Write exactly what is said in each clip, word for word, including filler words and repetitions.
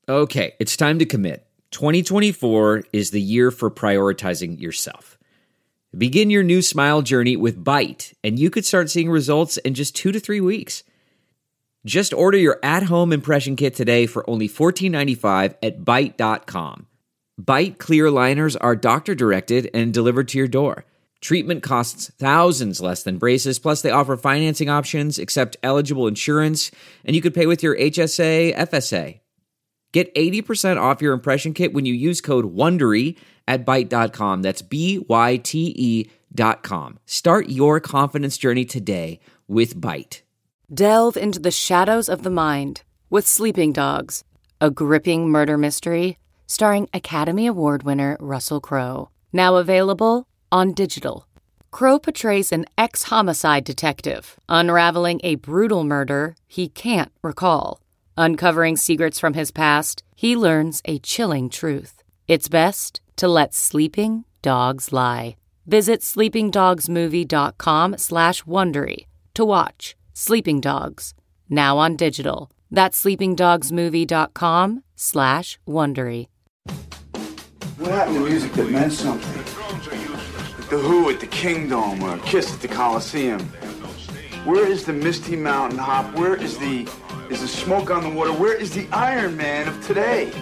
Okay, it's time to commit. twenty twenty-four is the year for prioritizing yourself. Begin your new smile journey with Byte, and you could start seeing results in just two to three weeks. Just order your at-home impression kit today for only fourteen ninety-five at byte dot com. Byte clear aligners are doctor-directed and delivered to your door. Treatment costs thousands less than braces, plus they offer financing options, accept eligible insurance, and you could pay with your H S A, F S A. Get eighty percent off your impression kit when you use code WONDERY at byte dot com. That's B Y T E dot com. Start your confidence journey today with Byte. Delve into the shadows of the mind with Sleeping Dogs, a gripping murder mystery starring Academy Award winner Russell Crowe. Now available on digital. Crowe portrays an ex-homicide detective unraveling a brutal murder he can't recall. Uncovering secrets from his past, he learns a chilling truth. It's best to let sleeping dogs lie. Visit sleepingdogsmovie.com slash Wondery to watch Sleeping Dogs, now on digital. That's sleepingdogsmovie.com slash Wondery. What happened to music that meant something? Like the Who at the Kingdom or Kiss at the Coliseum. Where is the Misty Mountain Hop? Where is the is the Smoke on the Water? Where is the Iron Man of today?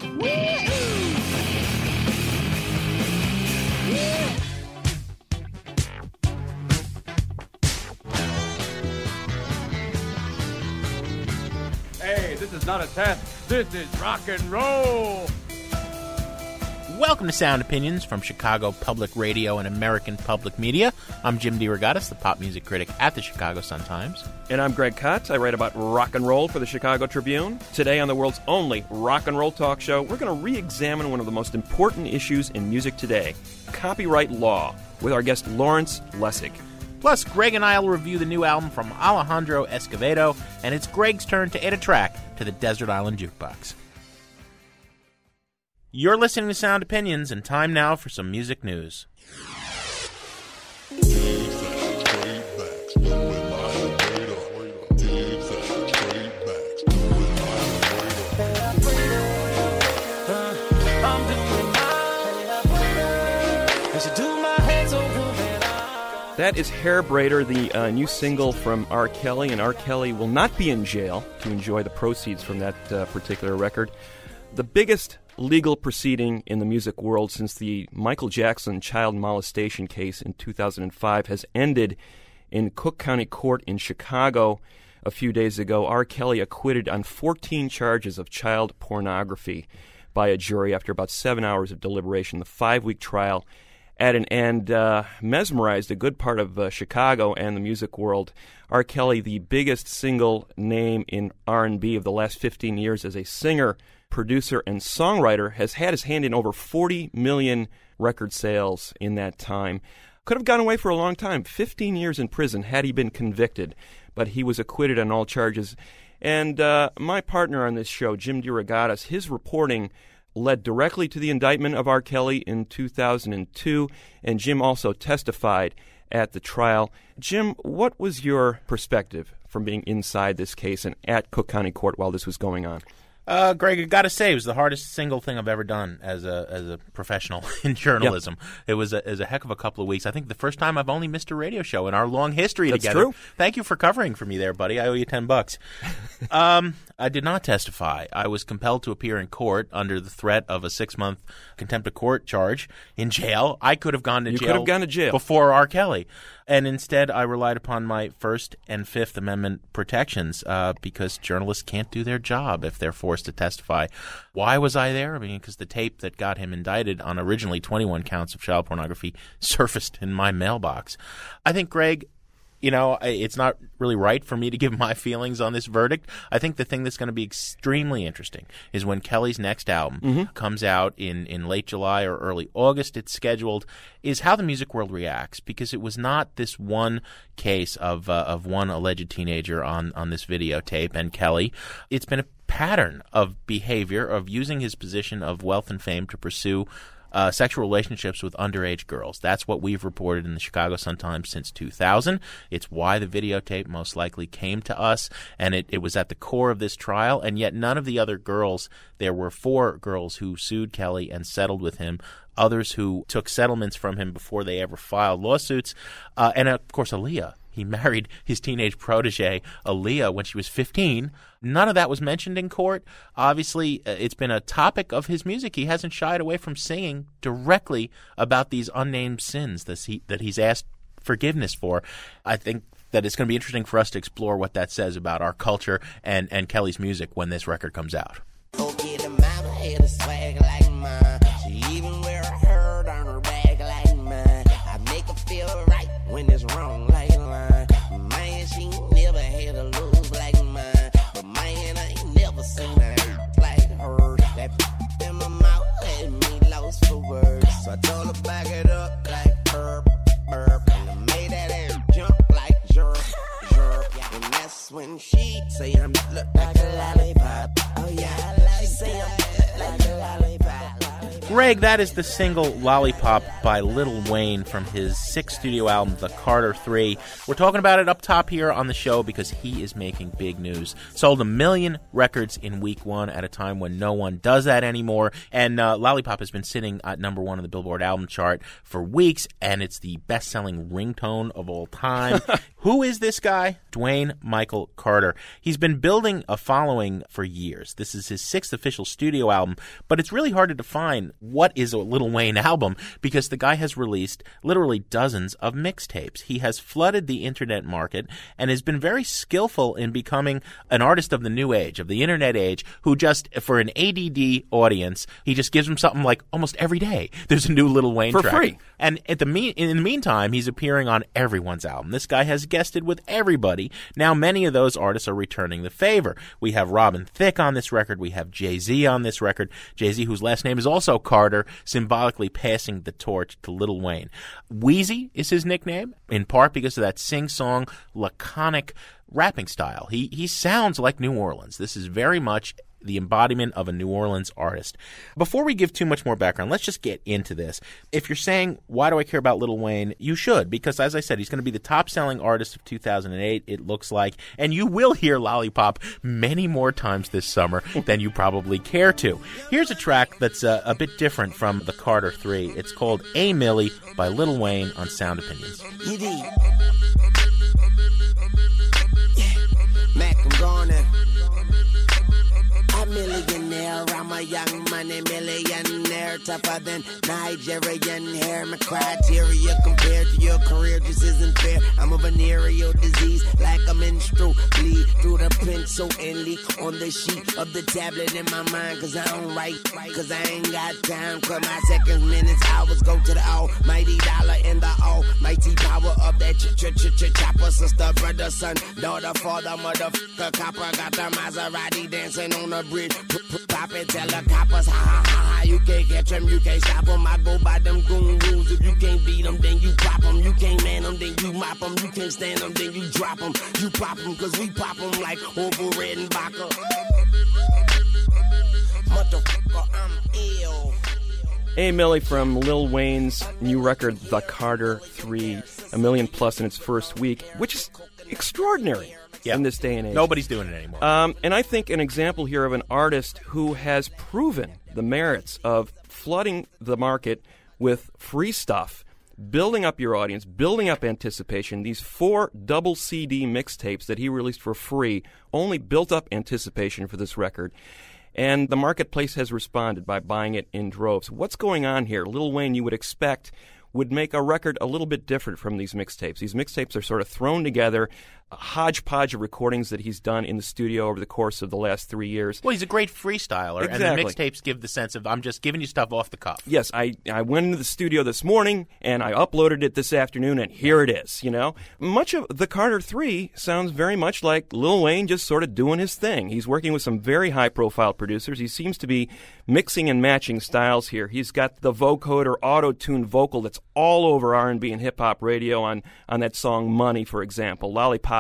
Hey, this is not a test. This is rock and roll. Welcome to Sound Opinions from Chicago Public Radio and American Public Media. I'm Jim DeRogatis, the pop music critic at the Chicago Sun-Times. And I'm Greg Kotz. I write about rock and roll for the Chicago Tribune. Today on the world's only rock and roll talk show, we're going to re-examine one of the most important issues in music today, copyright law, with our guest Lawrence Lessig. Plus, Greg and I will review the new album from Alejandro Escovedo, and it's Greg's turn to add a track to the Desert Island Jukebox. You're listening to Sound Opinions, and time now for some music news. That is Hair Braider, the uh, new single from R. Kelly, and R. Kelly will not be in jail to enjoy the proceeds from that uh, particular record. The biggest legal proceeding in the music world since the Michael Jackson child molestation case in two thousand five has ended in Cook County Court in Chicago a few days ago. R. Kelly acquitted on fourteen charges of child pornography by a jury after about seven hours of deliberation. The five-week trial at an end uh, mesmerized a good part of uh, Chicago and the music world. R. Kelly, the biggest single name in R and B of the last fifteen years as a singer, producer, and songwriter, has had his hand in over forty million record sales in that time. Could have gone away for a long time, fifteen years in prison had he been convicted, but he was acquitted on all charges. And uh, my partner on this show, Jim DeRogatis, his reporting led directly to the indictment of R. Kelly in two thousand two, and Jim also testified at the trial. Jim, what was your perspective from being inside this case and at Cook County Court while this was going on? Uh, Greg, I got to say, it was the hardest single thing I've ever done as a as a professional in journalism. Yep. It was a, it was a heck of a couple of weeks. I think the first time I've only missed a radio show in our long history That's together. True. Thank you for covering for me there, buddy. I owe you ten bucks. um, I did not testify. I was compelled to appear in court under the threat of a six-month contempt of court charge in jail. I could have gone to you jail. could have gone to jail before R. Kelly. And instead, I relied upon my First and Fifth Amendment protections uh, because journalists can't do their job if they're forced to testify. Why was I there? I mean, because the tape that got him indicted on originally twenty-one counts of child pornography surfaced in my mailbox. I think, Greg, you know, it's not really right for me to give my feelings on this verdict. I think the thing that's going to be extremely interesting is when Kelly's next album mm-hmm. comes out in, in late July or early August, it's scheduled, is how the music world reacts, because it was not this one case of uh, of one alleged teenager on, on this videotape and Kelly. It's been a pattern of behavior of using his position of wealth and fame to pursue uh, sexual relationships with underage girls. That's what we've reported in the Chicago Sun-Times since two thousand. It's why the videotape most likely came to us, and it, it was at the core of this trial, and yet none of the other girls, there were four girls who sued Kelly and settled with him, others who took settlements from him before they ever filed lawsuits, uh, and of course Aaliyah. He married his teenage protege, Aaliyah, when she was fifteen. None of that was mentioned in court. Obviously, it's been a topic of his music. He hasn't shied away from singing directly about these unnamed sins that, he, that he's asked forgiveness for. I think that it's going to be interesting for us to explore what that says about our culture and, and Kelly's music when this record comes out. Okay, the mama had a swag like mine. She even wear a hurt on her back like mine. I make her feel right when it's wrong like mine. Man, she never had a lose like mine. But man, I ain't never seen her hurt like her. That in my mouth had me lost for words. So I told her back it up like burp, burp. And I made that air jump like jerk, jerk. And that's when she say I'm look like a lollipop. Oh yeah, she say I'm look like a lollipop. Greg, that is the single Lollipop by Lil Wayne from his sixth studio album, The Carter three. We're talking about it up top here on the show because he is making big news. Sold a million records in week one at a time when no one does that anymore. And uh, Lollipop has been sitting at number one on the Billboard album chart for weeks, and it's the best-selling ringtone of all time. Who is this guy? Dwayne Michael Carter. He's been building a following for years. This is his sixth official studio album, but it's really hard to define what is a Lil Wayne album because the guy has released literally dozens of mixtapes. He has flooded the internet market and has been very skillful in becoming an artist of the new age, of the internet age, who just, for an A D D audience, he just gives them something like almost every day. There's a new Lil Wayne for track. free. And at the mean, in the meantime, he's appearing on everyone's album. This guy has guested with everybody. Now, many of those artists are returning the favor. We have Robin Thicke on this record. We have Jay-Z on this record. Jay-Z, whose last name is also Carter, symbolically passing the torch to Lil Wayne. Wheezy is his nickname, in part because of that sing-song, laconic rapping style. He he sounds like New Orleans. This is very much the embodiment of a New Orleans artist. Before we give too much more background, let's just get into this. If you're saying, why do I care about Lil Wayne? You should, because as I said, he's going to be the top-selling artist of two thousand eight, it looks like, and you will hear Lollipop many more times this summer than you probably care to. Here's a track that's uh, a bit different from the Carter three. It's called A Millie by Lil Wayne on Sound Opinions. You did. Yeah. Mac, I'm going there. A millionaire, I'm a young money millionaire, tougher than Nigerian hair. My criteria compared to your career just isn't fair. I'm a venereal disease, like a menstrual bleed through the pencil and leak on the sheet of the tablet in my mind. Cause I don't write, cause I ain't got time. Cause my seconds, minutes, hours go to the almighty dollar and the almighty power of that ch-ch-ch-chopper. Sister, brother, son, daughter, father, motherfucker, copper. Got the Maserati dancing on the bridge. Pop it, tell the coppers, ha ha ha ha. You can't catch them, you can't stop them. I go by them goon rules. If you can't beat them, then you pop them. You can't man them, then you mop them. You can't stand them, then you drop them. You pop them, cause we pop them like Orville Redenbacher. Motherfucker, I'm ill. A Millie from Lil Wayne's new record, The Carter three, a million plus in its first week, which is extraordinary. Yeah. In this day and age. Nobody's doing it anymore. Um, and I think an example here of an artist who has proven the merits of flooding the market with free stuff, building up your audience, building up anticipation. These four double C D mixtapes that he released for free only built up anticipation for this record. And the marketplace has responded by buying it in droves. What's going on here? Lil Wayne, you would expect, would make a record a little bit different from these mixtapes. These mixtapes are sort of thrown together, a hodgepodge of recordings that he's done in the studio over the course of the last three years. Well, he's a great freestyler, exactly. And the mixtapes give the sense of, I'm just giving you stuff off the cuff. Yes, I, I went into the studio this morning, and I uploaded it this afternoon, and here it is, you know? Much of the Carter three sounds very much like Lil Wayne just sort of doing his thing. He's working with some very high-profile producers. He seems to be mixing and matching styles here. He's got the vocoder auto-tuned vocal that's all over R and B and hip-hop radio on, on that song Money, for example. Lollipop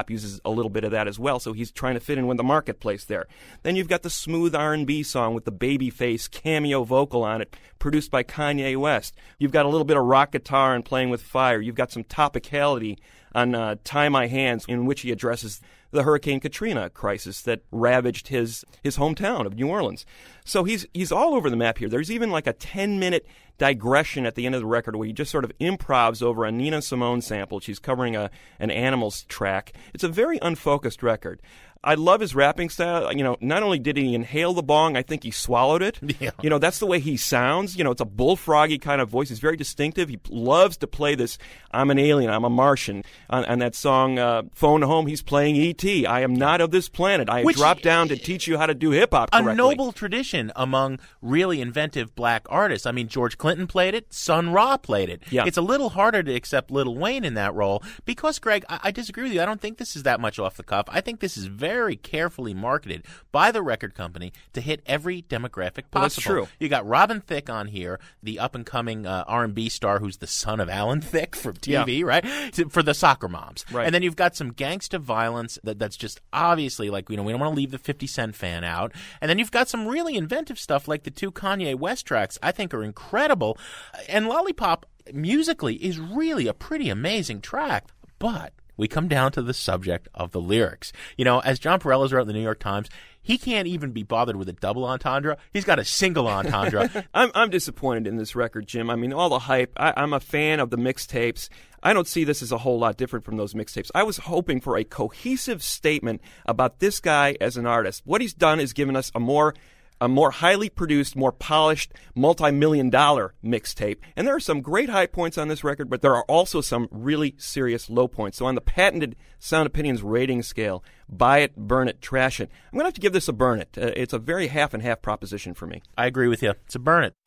hop uses a little bit of that as well, so he's trying to fit in with the marketplace there. Then you've got the smooth R and B song with the Babyface cameo vocal on it, produced by Kanye West. You've got a little bit of rock guitar and Playing with Fire. You've got some topicality on uh, Tie My Hands, in which he addresses the Hurricane Katrina crisis that ravaged his his hometown of New Orleans. So he's he's all over the map here. There's even like a ten-minute digression at the end of the record where he just sort of improvs over a Nina Simone sample. She's covering a an Animals track. It's a very unfocused record. I love his rapping style. You know, not only did he inhale the bong, I think he swallowed it. Yeah. You know, that's the way he sounds. You know, it's a bullfroggy kind of voice. He's very distinctive. He loves to play this, I'm an alien, I'm a Martian. On, on that song, uh, Phone Home, he's playing E T I am not of this planet. I have Which, dropped down to teach you how to do hip-hop correctly. A noble tradition among really inventive black artists. I mean, George Clinton played it. Sun Ra played it. Yeah. It's a little harder to accept Lil Wayne in that role because, Greg, I, I disagree with you. I don't think this is that much off the cuff. I think this is very carefully marketed by the record company to hit every demographic possible. Well, that's true. You got Robin Thicke on here, the up-and-coming uh, R and B star who's the son of Alan Thicke from T V, Yeah. right? To, for the soccer moms. Right. And then you've got some gangsta violence that, that's just obviously like, you know, we don't want to leave the fifty Cent fan out. And then you've got some really inventive stuff like the two Kanye West tracks I think are incredible. And Lollipop musically is really a pretty amazing track. But we come down to the subject of the lyrics. You know, as John Perellas wrote in the New York Times, he can't even be bothered with a double entendre. He's got a single entendre. I'm I'm disappointed in this record, Jim. I mean, all the hype. I, I'm a fan of the mixtapes. I don't see this as a whole lot different from those mixtapes. I was hoping for a cohesive statement about this guy as an artist. What he's done is given us a more a more highly produced, more polished, multi-million dollar mixtape. And there are some great high points on this record, but there are also some really serious low points. So on the patented Sound Opinions rating scale, buy it, burn it, trash it, I'm going to have to give this a burn it. Uh, it's a very half and half proposition for me. I agree with you. It's a burn it.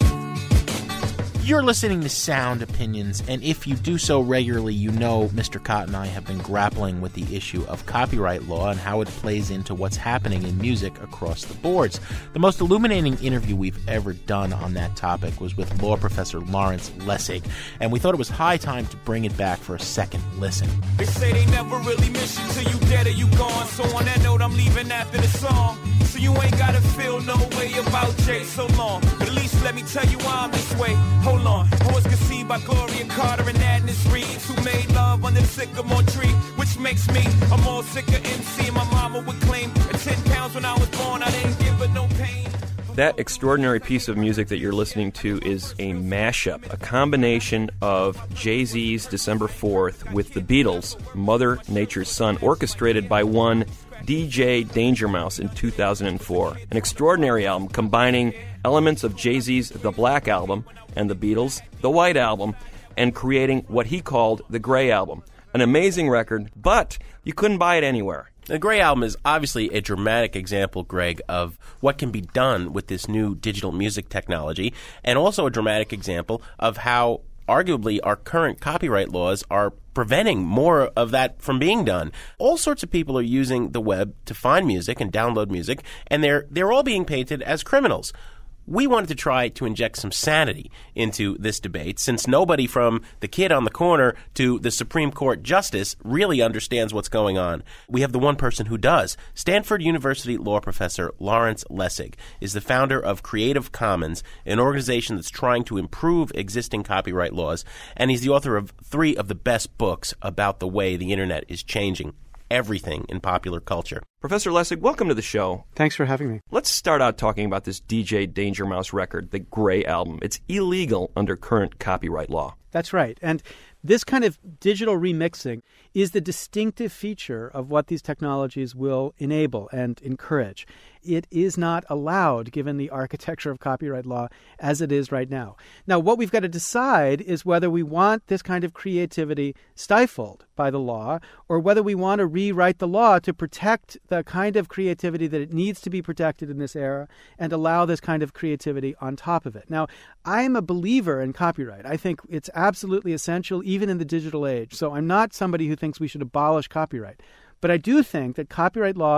You're listening to Sound Opinions, and if you do so regularly, you know Mister Cott and I have been grappling with the issue of copyright law and how it plays into what's happening in music across the boards. The most illuminating interview we've ever done on that topic was with law professor Lawrence Lessig, and we thought it was high time to bring it back for a second listen. They say they never really miss you till you dead or you gone, so on that note, I'm leaving after the song. So you ain't gotta feel no way about Jay so long, but at least let me tell you why I'm this way. Hold on, I was conceived by Gloria Carter and Agnes Reeves, who made love under the sycamore tree, which makes me a more sicker M C. My mama would claim at ten pounds when I was born, I didn't give her no pain. That extraordinary piece of music that you're listening to is a mashup, a combination of Jay-Z's December fourth with the Beatles' Mother Nature's Son, orchestrated by one D J Danger Mouse in two thousand four. An extraordinary album combining elements of Jay-Z's The Black Album and the Beatles' The White Album, and creating what he called the Gray Album. An amazing record, but you couldn't buy it anywhere. The Gray Album is obviously a dramatic example, Greg, of what can be done with this new digital music technology, and also a dramatic example of how arguably our current copyright laws are preventing more of that from being done. All sorts of people are using the web to find music and download music, and they're they're all being painted as criminals. We wanted to try to inject some sanity into this debate, since nobody from the kid on the corner to the Supreme Court justice really understands what's going on. We have the one person who does. Stanford University law professor Lawrence Lessig is the founder of Creative Commons, an organization that's trying to improve existing copyright laws, and he's the author of three of the best books about the way the internet is changing everything in popular culture. Professor Lessig, welcome to the show. Thanks for having me. Let's start out talking about this D J Danger Mouse record, the Gray Album. It's illegal under current copyright law. That's right. And this kind of digital remixing is the distinctive feature of what these technologies will enable and encourage. It is not allowed given the architecture of copyright law as it is right now. Now, what we've got to decide is whether we want this kind of creativity stifled by the law or whether we want to rewrite the law to protect the kind of creativity that it needs to be protected in this era and allow this kind of creativity on top of it. Now, I'm a believer in copyright. I think it's absolutely essential even in the digital age. So I'm not somebody who thinks we should abolish copyright. But I do think that copyright law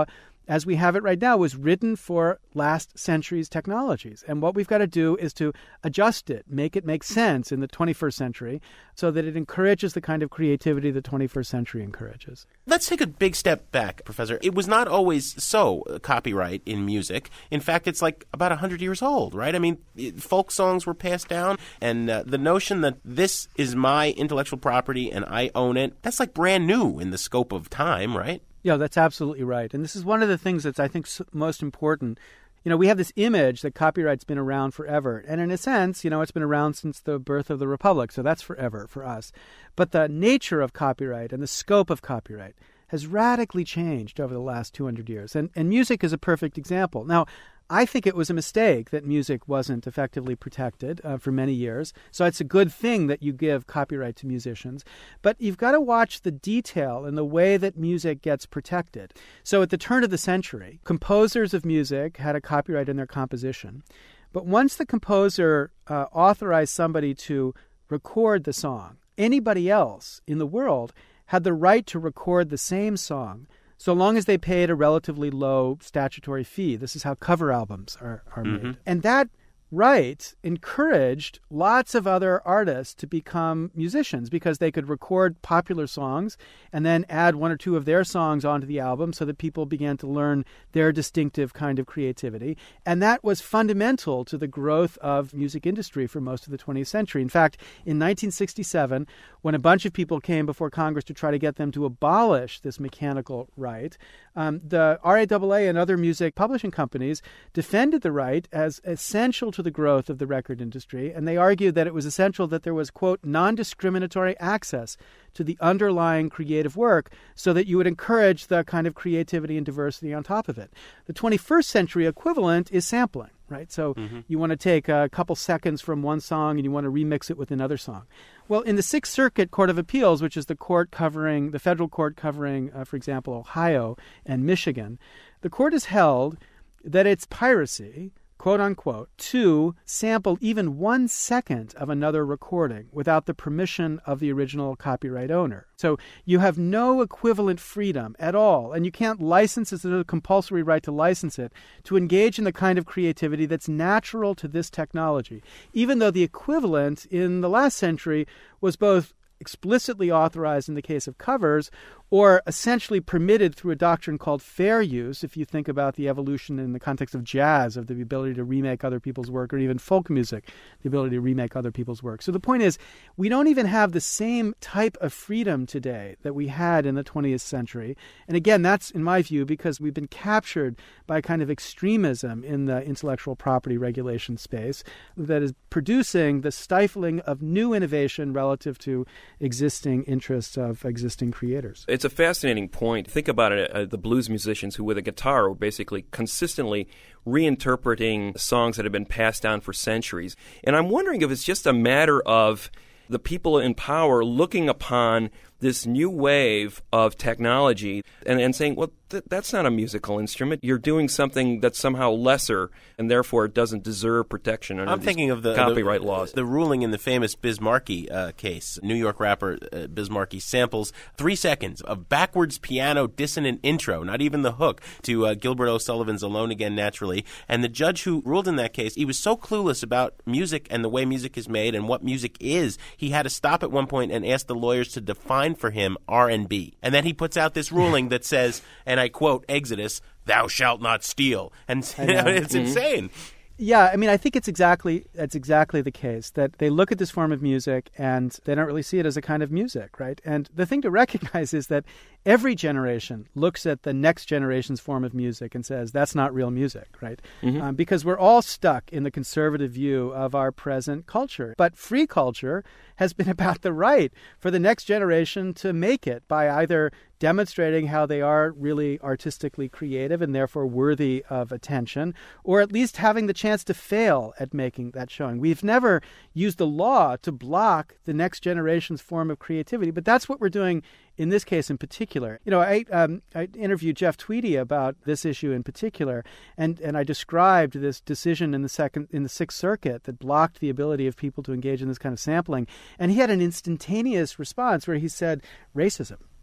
as we have it right now, was written for last century's technologies. And what we've got to do is to adjust it, make it make sense in the twenty-first century so that it encourages the kind of creativity the twenty-first century encourages. Let's take a big step back, Professor. It was not always so, uh, copyright in music. In fact, it's like about one hundred years old, right? I mean, it, folk songs were passed down, and uh, the notion that this is my intellectual property and I own it, that's like brand new in the scope of time, right? Yeah, that's absolutely right. And this is one of the things that's, I think, most important. You know, we have this image that copyright's been around forever. And in a sense, you know, it's been around since the birth of the Republic. So that's forever for us. But the nature of copyright and the scope of copyright has radically changed over the last two hundred years. And, and music is a perfect example. Now, I think it was a mistake that music wasn't effectively protected uh, for many years. So it's a good thing that you give copyright to musicians. But you've got to watch the detail in the way that music gets protected. So at the turn of the century, composers of music had a copyright in their composition. But once the composer uh, authorized somebody to record the song, anybody else in the world had the right to record the same song so long as they paid a relatively low statutory fee. This is how cover albums are, are Mm-hmm. made. And that right encouraged lots of other artists to become musicians because they could record popular songs and then add one or two of their songs onto the album so that people began to learn their distinctive kind of creativity. And that was fundamental to the growth of music industry for most of the twentieth century. In fact, in nineteen sixty-seven, when a bunch of people came before Congress to try to get them to abolish this mechanical right, um, the R A A A and other music publishing companies defended the right as essential to the growth of the record industry, and they argued that it was essential that there was, quote, non-discriminatory access to the underlying creative work so that you would encourage the kind of creativity and diversity on top of it. The twenty-first century equivalent is sampling, right? So mm-hmm. you want to take a couple seconds from one song and you want to remix it with another song. Well, in the Sixth Circuit Court of Appeals, which is the court covering, the federal court covering, uh, for example, Ohio and Michigan, the court has held that it's piracy, quote unquote, to sample even one second of another recording without the permission of the original copyright owner. So you have no equivalent freedom at all, and you can't license it, there's a compulsory right to license it, to engage in the kind of creativity that's natural to this technology, even though the equivalent in the last century was both explicitly authorized in the case of covers or essentially permitted through a doctrine called fair use, if you think about the evolution in the context of jazz, of the ability to remake other people's work, or even folk music, the ability to remake other people's work. So the point is, we don't even have the same type of freedom today that we had in the twentieth century. And again, that's, in my view, because we've been captured by a kind of extremism in the intellectual property regulation space that is producing the stifling of new innovation relative to existing interests of existing creators. It's a fascinating point. Think about it, uh, the blues musicians who with a guitar were basically consistently reinterpreting songs that have been passed down for centuries. And I'm wondering if it's just a matter of the people in power looking upon this new wave of technology and, and saying, well, th- that's not a musical instrument. You're doing something that's somehow lesser, and therefore it doesn't deserve protection under I'm these thinking of the copyright the, laws. The ruling in the famous Biz Markie uh, case. New York rapper uh, Biz Markie samples three seconds of backwards piano dissonant intro, not even the hook, to uh, Gilbert O'Sullivan's Alone Again Naturally. And the judge who ruled in that case, he was so clueless about music and the way music is made and what music is, he had to stop at one point and ask the lawyers to define for him R and B. And then he puts out this ruling that says, and I quote, Exodus, thou shalt not steal. And you know, it's mm-hmm. insane. Yeah, I mean, I think it's exactly that's exactly the case, that they look at this form of music and they don't really see it as a kind of music, right? And the thing to recognize is that every generation looks at the next generation's form of music and says, that's not real music, right? Mm-hmm. Um, because we're all stuck in the conservative view of our present culture. But free culture has been about the right for the next generation to make it by either demonstrating how they are really artistically creative and therefore worthy of attention, or at least having the chance to fail at making that showing. We've never used the law to block the next generation's form of creativity, but that's what we're doing in this case in particular. You know, I um, I interviewed Jeff Tweedy about this issue in particular, and, and I described this decision in the second in the Sixth Circuit that blocked the ability of people to engage in this kind of sampling, and he had an instantaneous response where he said, racism.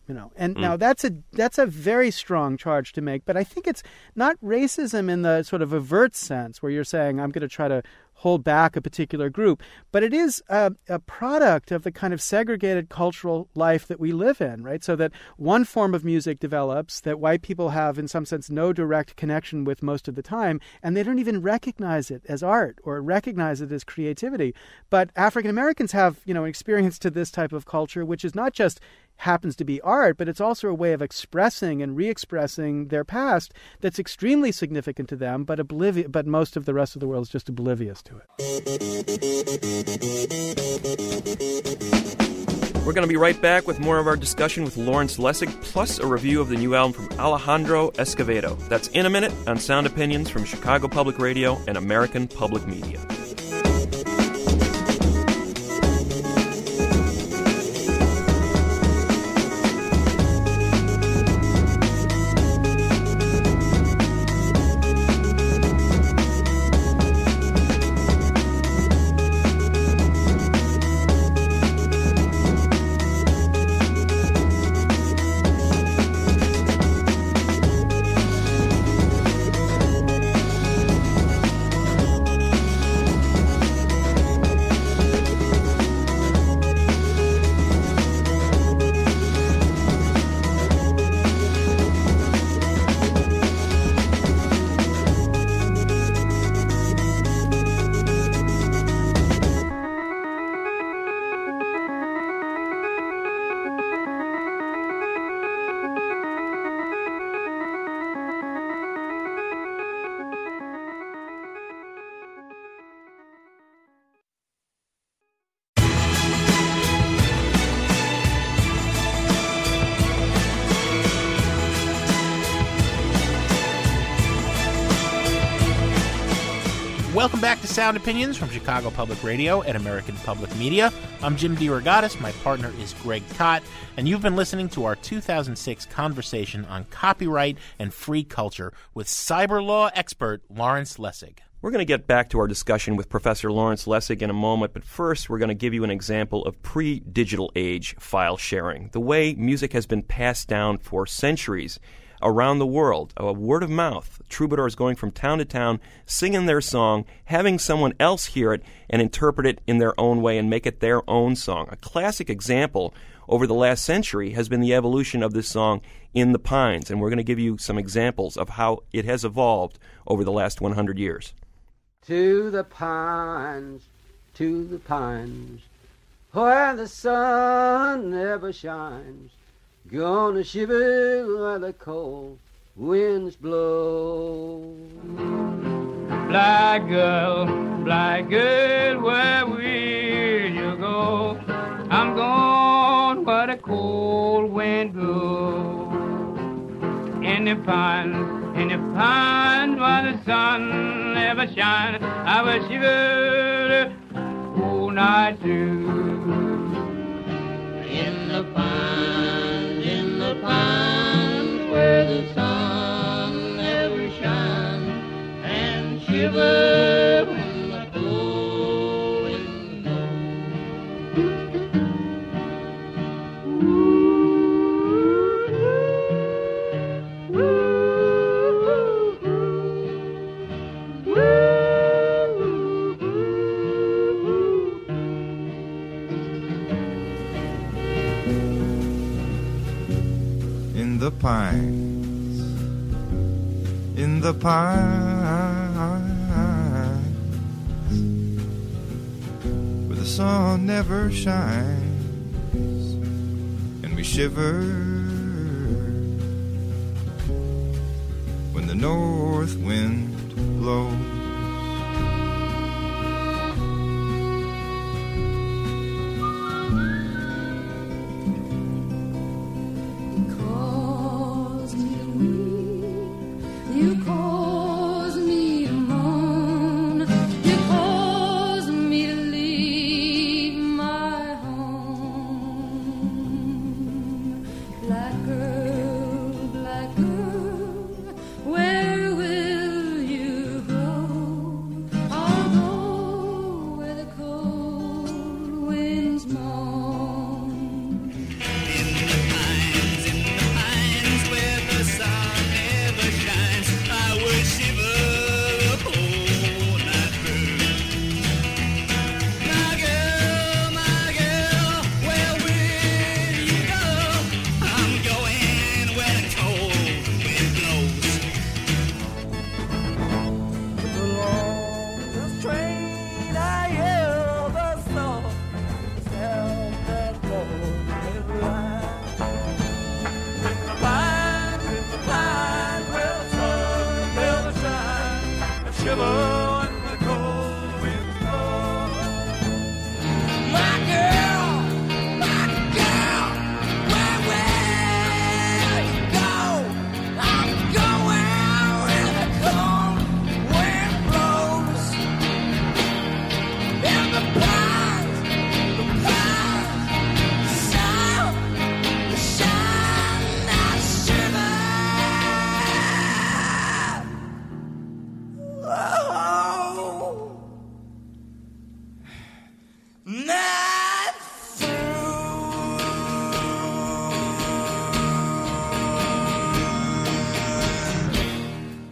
You know, and Mm. now that's a that's a very strong charge to make, but I think it's not racism in the sort of overt sense where you're saying I'm going to try to hold back a particular group, but it is a, a product of the kind of segregated cultural life that we live in, right? So that one form of music develops that white people have, in some sense, no direct connection with most of the time, and they don't even recognize it as art or recognize it as creativity. But African Americans have, you know, experience to this type of culture, which is not just happens to be art, but it's also a way of expressing and re-expressing their past that's extremely significant to them, but oblivi- but most of the rest of the world is just oblivious to it. We're going to be right back with more of our discussion with Lawrence Lessig, plus a review of the new album from Alejandro Escovedo. That's in a minute on Sound Opinions from Chicago Public Radio and American Public Media. Welcome back to Sound Opinions from Chicago Public Radio and American Public Media. I'm Jim DeRogatis. My partner is Greg Kot, and you've been listening to our two thousand six conversation on copyright and free culture with cyber law expert Lawrence Lessig. We're going to get back to our discussion with Professor Lawrence Lessig in a moment, but first we're going to give you an example of pre-digital age file sharing, the way music has been passed down for centuries around the world, a word of mouth, troubadours going from town to town, singing their song, having someone else hear it and interpret it in their own way and make it their own song. A classic example over the last century has been the evolution of this song In the Pines, and we're going to give you some examples of how it has evolved over the last one hundred years. To the pines, to the pines, where the sun never shines, gonna shiver where the cold winds blow. Black girl, black girl, where will you go? I'm gone where the cold wind blows. In the pines, in the pines, where the sun never shines, I will shiver all night through. In the pines, in the pines, where the sun never shines, and shiver when the cold wind In the pines, in the pines, where the sun never shines, and we shiver when the north wind blows. Black girl, black girl, where will you go?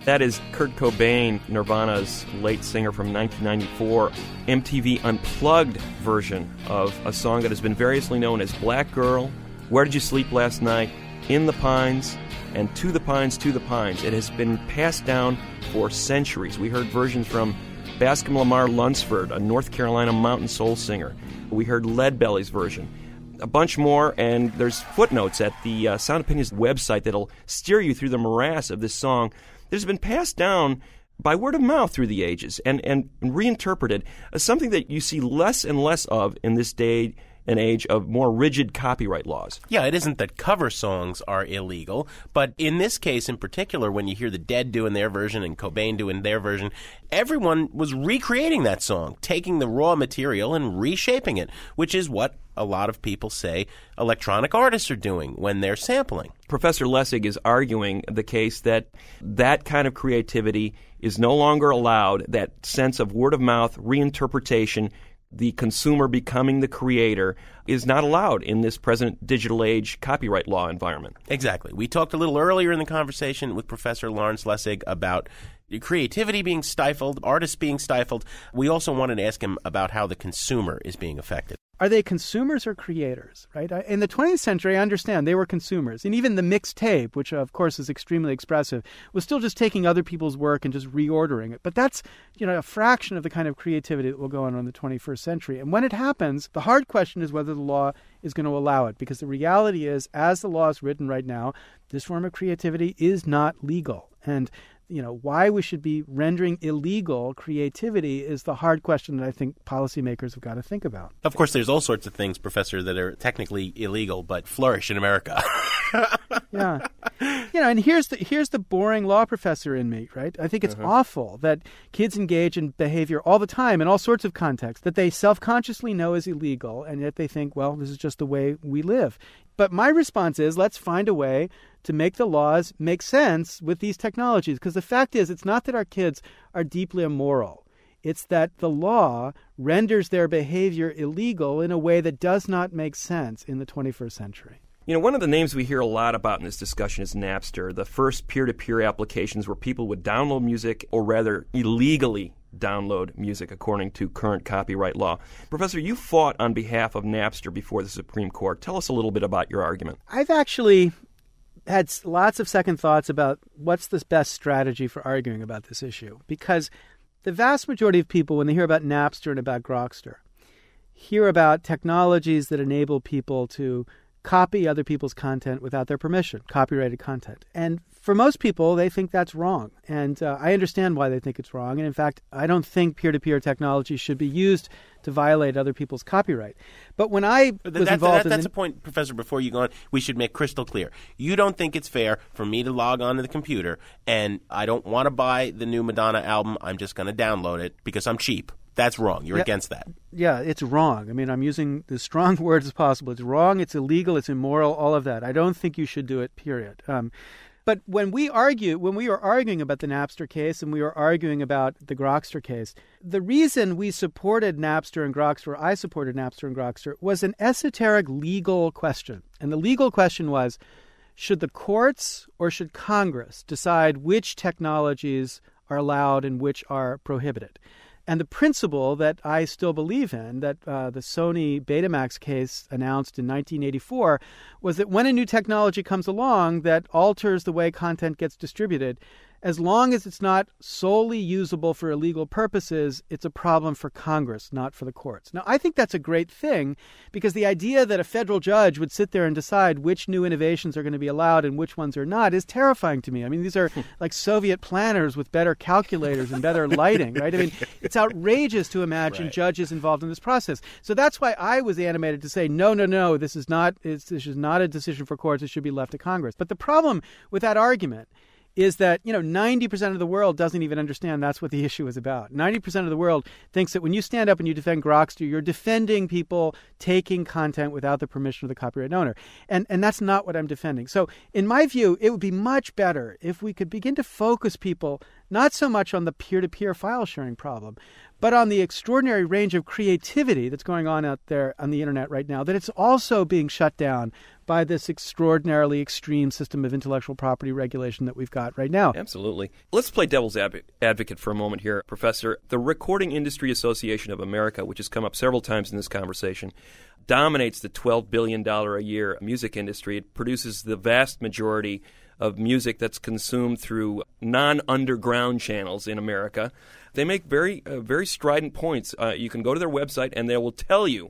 That is Kurt Cobain, Nirvana's late singer from nineteen ninety-four, M T V Unplugged version of a song that has been variously known as Black Girl, Where Did You Sleep Last Night, In the Pines, and To the Pines, To the Pines. It has been passed down for centuries. We heard versions from Bascom Lamar Lunsford, a North Carolina mountain soul singer. We heard Leadbelly's version. A bunch more, and there's footnotes at the uh, Sound Opinions website that'll steer you through the morass of this song. There's been passed down by word of mouth through the ages and, and reinterpreted as something that you see less and less of in this day and age of more rigid copyright laws. Yeah, it isn't that cover songs are illegal, but in this case in particular, when you hear the Dead doing their version and Cobain doing their version, everyone was recreating that song, taking the raw material and reshaping it, which is what a lot of people say electronic artists are doing when they're sampling. Professor Lessig is arguing the case that that kind of creativity is no longer allowed, that sense of word-of-mouth reinterpretation, the consumer becoming the creator, is not allowed in this present digital age copyright law environment. Exactly. We talked a little earlier in the conversation with Professor Lawrence Lessig about creativity being stifled, artists being stifled. We also wanted to ask him about how the consumer is being affected. Are they consumers or creators, right? In the twentieth century, I understand they were consumers. And even the mixtape, which of course is extremely expressive, was still just taking other people's work and just reordering it. But that's, you know, a fraction of the kind of creativity that will go on in the twenty-first century. And when it happens, the hard question is whether the law is going to allow it. Because the reality is, as the law is written right now, this form of creativity is not legal. And you know, why we should be rendering illegal creativity is the hard question that I think policymakers have got to think about. Of course, there's all sorts of things, Professor, that are technically illegal but flourish in America. Yeah. You know, and here's the here's the boring law professor in me, right? I think it's uh-huh. awful that kids engage in behavior all the time in all sorts of contexts that they self-consciously know is illegal, and yet they think, well, this is just the way we live. But my response is, let's find a way to make the laws make sense with these technologies. Because the fact is, it's not that our kids are deeply immoral. It's that the law renders their behavior illegal in a way that does not make sense in the twenty-first century. You know, one of the names we hear a lot about in this discussion is Napster, the first peer-to-peer applications where people would download music, or rather illegally download music according to current copyright law. Professor, you fought on behalf of Napster before the Supreme Court. Tell us a little bit about your argument. I've actually had lots of second thoughts about what's the best strategy for arguing about this issue, because the vast majority of people, when they hear about Napster and about Grokster, hear about technologies that enable people to copy other people's content without their permission, copyrighted content. And for most people, they think that's wrong. And uh, I understand why they think it's wrong. And in fact, I don't think peer-to-peer technology should be used to violate other people's copyright. But when I was that, involved that, in... That's the... a point, Professor, before you go on, we should make crystal clear. You don't think it's fair for me to log on to the computer and I don't want to buy the new Madonna album, I'm just going to download it because I'm cheap. That's wrong. You're yeah, against that. Yeah, it's wrong. I mean, I'm using as strong words as possible. It's wrong, it's illegal, it's immoral, all of that. I don't think you should do it, period. Um, but when we argue, when we were arguing about the Napster case and we were arguing about the Grokster case, the reason we supported Napster and Grokster, or I supported Napster and Grokster, was an esoteric legal question. And the legal question was, should the courts or should Congress decide which technologies are allowed and which are prohibited? And the principle that I still believe in, that uh, the Sony Betamax case announced in nineteen eighty-four, was that when a new technology comes along that alters the way content gets distributed, as long as it's not solely usable for illegal purposes, it's a problem for Congress, not for the courts. Now, I think that's a great thing, because the idea that a federal judge would sit there and decide which new innovations are going to be allowed and which ones are not is terrifying to me. I mean, these are like Soviet planners with better calculators and better lighting, right? I mean, it's outrageous to imagine right. judges involved in this process. So that's why I was animated to say, no, no, no, this is not, it's, this is not a decision for courts. It should be left to Congress. But the problem with that argument is that, you know, ninety percent of the world doesn't even understand that's what the issue is about. ninety percent of the world thinks that when you stand up and you defend Grokster, you're defending people taking content without the permission of the copyright owner. And and that's not what I'm defending. So in my view, it would be much better if we could begin to focus people not so much on the peer-to-peer file sharing problem, but on the extraordinary range of creativity that's going on out there on the internet right now, that it's also being shut down by this extraordinarily extreme system of intellectual property regulation that we've got right now. Absolutely. Let's play devil's adv- advocate for a moment here, Professor. The Recording Industry Association of America, which has come up several times in this conversation, dominates the twelve billion dollars a year music industry. It produces the vast majority of music that's consumed through non-underground channels in America. They make very, uh, very strident points. Uh, you can go to their website and they will tell you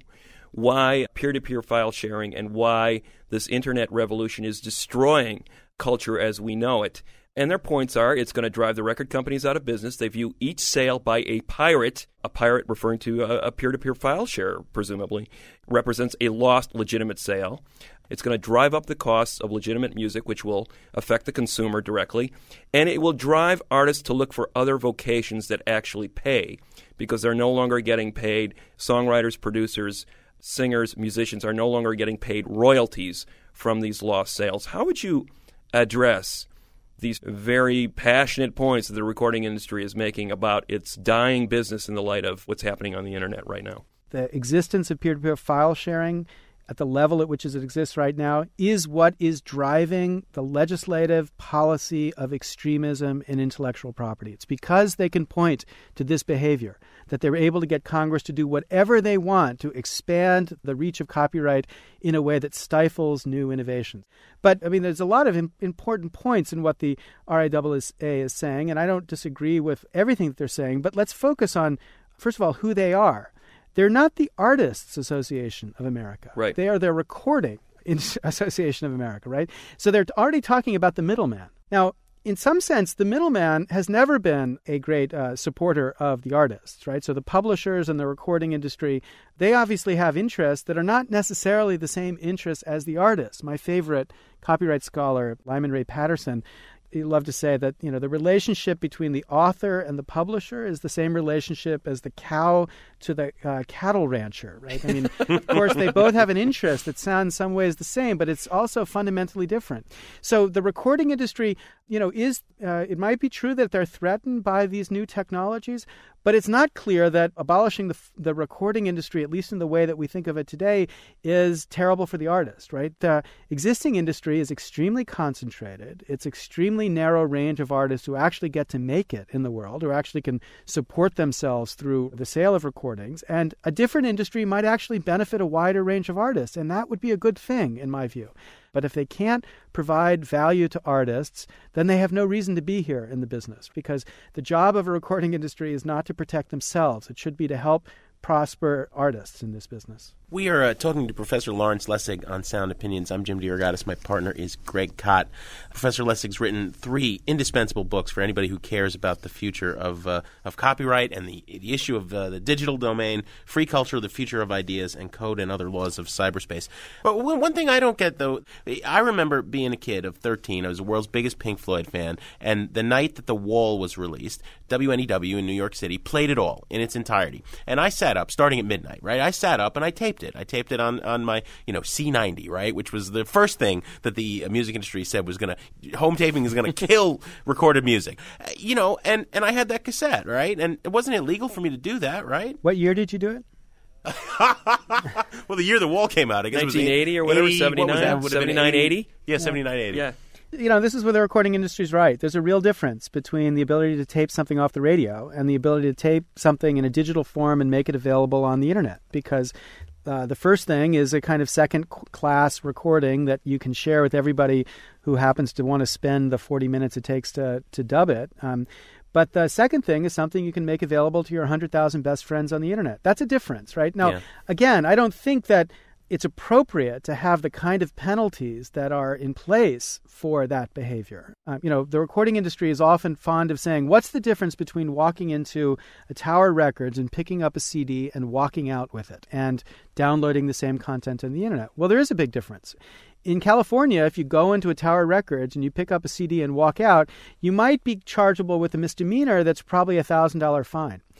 why peer-to-peer file sharing and why this internet revolution is destroying culture as we know it. And their points are it's going to drive the record companies out of business. They view each sale by a pirate, a pirate referring to a, a peer-to-peer file share, presumably, represents a lost legitimate sale. It's going to drive up the costs of legitimate music, which will affect the consumer directly. And it will drive artists to look for other vocations that actually pay because they're no longer getting paid. Songwriters, producers, singers, musicians are no longer getting paid royalties from these lost sales. How would you address these very passionate points that the recording industry is making about its dying business in the light of what's happening on the internet right now? The existence of peer-to-peer file sharing at the level at which it exists right now is what is driving the legislative policy of extremism in intellectual property. It's because they can point to this behavior that they're able to get Congress to do whatever they want to expand the reach of copyright in a way that stifles new innovations. But, I mean, there's a lot of im- important points in what the R I A A is saying, and I don't disagree with everything that they're saying, but let's focus on, first of all, who they are. They're not the Artists Association of America. Right. They are the Recording Association of America, right? So they're already talking about the middleman. Now, in some sense, the middleman has never been a great uh, supporter of the artists, right? So the publishers and the recording industry, they obviously have interests that are not necessarily the same interests as the artists. My favorite copyright scholar, Lyman Ray Patterson, he loved to say that, you know, the relationship between the author and the publisher is the same relationship as the cow to the uh, cattle rancher, right? I mean, of course, they both have an interest that sounds in some ways the same, but it's also fundamentally different. So the recording industry, you know, is, uh, it might be true that they're threatened by these new technologies, but it's not clear that abolishing the the recording industry, at least in the way that we think of it today, is terrible for the artist, right? The existing industry is extremely concentrated. It's extremely narrow range of artists who actually get to make it in the world, who actually can support themselves through the sale of recordings. And a different industry might actually benefit a wider range of artists, and that would be a good thing, in my view. But if they can't provide value to artists, then they have no reason to be here in the business, because the job of a recording industry is not to protect themselves. It should be to help prosper artists in this business. We are uh, talking to Professor Lawrence Lessig on Sound Opinions. I'm Jim DeRogatis. My partner is Greg Kot. Professor Lessig's written three indispensable books for anybody who cares about the future of uh, of copyright and the, the issue of uh, the digital domain, free culture, the future of ideas, and code and other laws of cyberspace. But one, one thing I don't get, though, I remember being a kid of thirteen. I was the world's biggest Pink Floyd fan, and the night that The Wall was released, W N E W in New York City played it all in its entirety. And I sat up, starting at midnight, right? I sat up and I taped it. I taped it on, on my, you know, C ninety, right? Which was the first thing that the music industry said was going to, home taping is going to kill recorded music. Uh, you know, and, and I had that cassette, right? And it wasn't illegal for me to do that, right? What year did you do it? Well, the year The Wall came out, I guess it was nineteen eighty or whatever, eighty, seventy-nine, what seventy-nine, eighty? Yeah, seventy-nine, eighty. Yeah. You know, this is where the recording industry is right. There's a real difference between the ability to tape something off the radio and the ability to tape something in a digital form and make it available on the internet. Because uh, the first thing is a kind of second-class recording that you can share with everybody who happens to want to spend the forty minutes it takes to, to dub it. Um, But the second thing is something you can make available to your one hundred thousand best friends on the internet. That's a difference, right? Now, yeah. Again, I don't think that it's appropriate to have the kind of penalties that are in place for that behavior. Uh, you know, the recording industry is often fond of saying, what's the difference between walking into a Tower Records and picking up a C D and walking out with it and downloading the same content on the internet? Well, there is a big difference. In California, if you go into a Tower Records and you pick up a C D and walk out, you might be chargeable with a misdemeanor that's probably a one thousand dollars fine.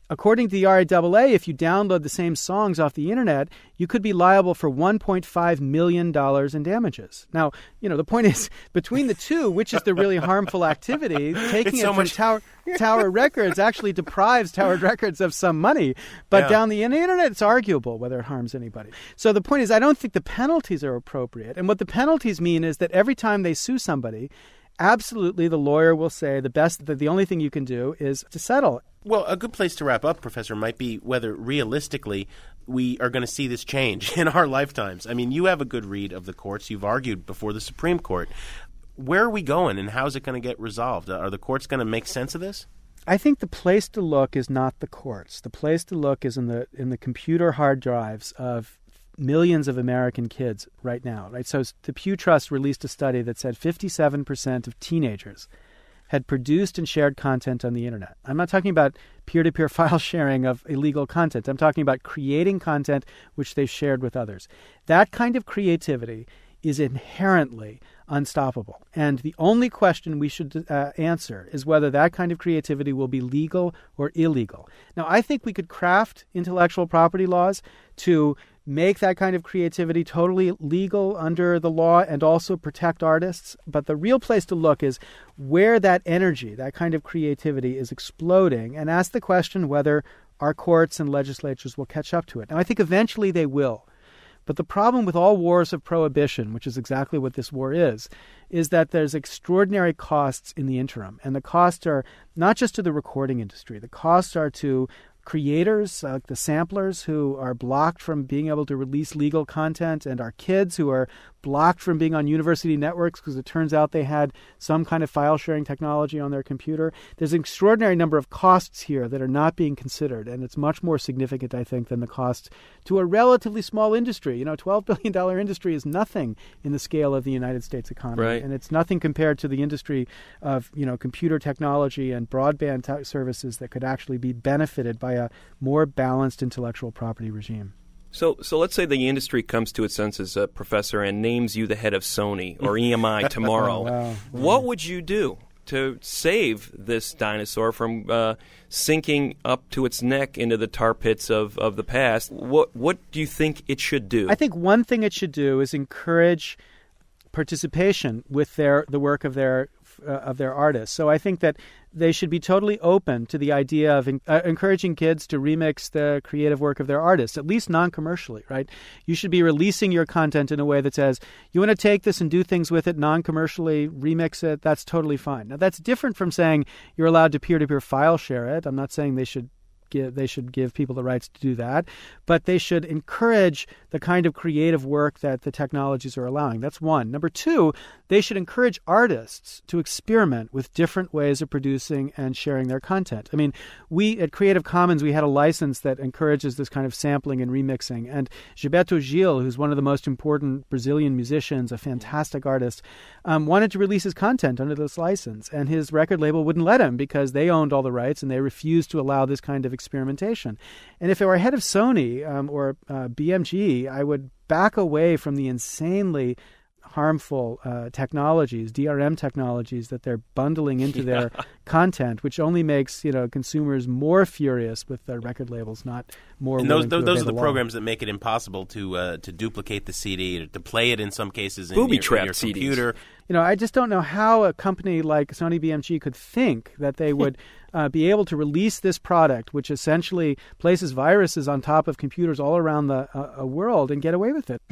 According to the R A A A, if you download the same songs off the internet, you could be liable for one point five million dollars in damages. Now, you know, the point is, between the two, which is the really harmful activity, taking so it from much- Tower, Tower Records actually deprives Tower Records of some money. But Yeah. down the internet, it's arguable whether it harms anybody. So the point is, I don't think the penalties are appropriate. And what the penalties mean is that every time they sue somebody, absolutely the lawyer will say the best, that the only thing you can do is to settle. Well, a good place to wrap up, Professor, might be whether realistically we are going to see this change in our lifetimes. I mean, you have a good read of the courts. You've argued before the Supreme Court. Where are we going, and how is it going to get resolved? Are the courts going to make sense of this? I think the place to look is not the courts. The place to look is in the in the computer hard drives of millions of American kids right now. Right. So the Pew Trust released a study that said fifty-seven percent of teenagers had produced and shared content on the internet. I'm not talking about peer-to-peer file sharing of illegal content. I'm talking about creating content which they've shared with others. That kind of creativity is inherently unstoppable. And the only question we should uh, answer is whether that kind of creativity will be legal or illegal. Now, I think we could craft intellectual property laws to make that kind of creativity totally legal under the law and also protect artists. But the real place to look is where that energy, that kind of creativity is exploding, and ask the question whether our courts and legislatures will catch up to it. Now, I think eventually they will. But the problem with all wars of prohibition, which is exactly what this war is, is that there's extraordinary costs in the interim. And the costs are not just to the recording industry. The costs are to creators, like uh, the samplers who are blocked from being able to release legal content, and our kids who are blocked from being on university networks because it turns out they had some kind of file sharing technology on their computer. There's an extraordinary number of costs here that are not being considered, and it's much more significant, I think, than the cost to a relatively small industry. You know, twelve billion dollars industry is nothing in the scale of the United States economy, Right. and it's nothing compared to the industry of, you know, computer technology and broadband t- services that could actually be benefited by a more balanced intellectual property regime. So, so let's say the industry comes to its senses, uh, Professor, and names you the head of Sony or E M I tomorrow. Oh, wow. What would you do to save this dinosaur from uh, sinking up to its neck into the tar pits of, of the past? What what do you think it should do? I think one thing it should do is encourage participation with their the work of their uh, of their artists. So I think that they should be totally open to the idea of uh, encouraging kids to remix the creative work of their artists, at least non-commercially, right? You should be releasing your content in a way that says, you want to take this and do things with it non-commercially, remix it, that's totally fine. Now, that's different from saying you're allowed to peer-to-peer file share it. I'm not saying they should give, they should give people the rights to do that, but they should encourage the kind of creative work that the technologies are allowing. That's one. Number two, they should encourage artists to experiment with different ways of producing and sharing their content. I mean, we at Creative Commons, we had a license that encourages this kind of sampling and remixing. And Gilberto Gil, who's one of the most important Brazilian musicians, a fantastic artist, um, wanted to release his content under this license. And his record label wouldn't let him because they owned all the rights and they refused to allow this kind of experimentation. And if I were head of Sony um, or uh, B M G, I would back away from the insanely harmful uh, technologies, D R M technologies that they're bundling into yeah. their content, which only makes, you know, consumers more furious with their record labels, not more. And those those, those are the law. programs that make it impossible to uh, to duplicate the C D, to play it in some cases in Booby your, trap in your C Ds. computer. You know, I just don't know how a company like Sony B M G could think that they would uh, be able to release this product, which essentially places viruses on top of computers all around the uh, world, and get away with it.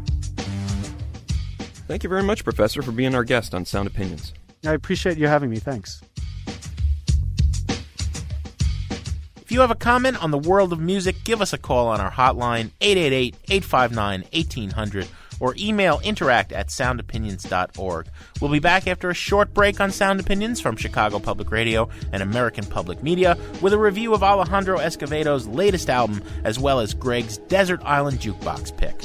Thank you very much, Professor, for being our guest on Sound Opinions. I appreciate you having me. Thanks. If you have a comment on the world of music, give us a call on our hotline, eight eight eight, eight five nine, one eight hundred, or email interact at sound opinions dot org. We'll be back after a short break on Sound Opinions from Chicago Public Radio and American Public Media with a review of Alejandro Escovedo's latest album, as well as Greg's Desert Island Jukebox pick.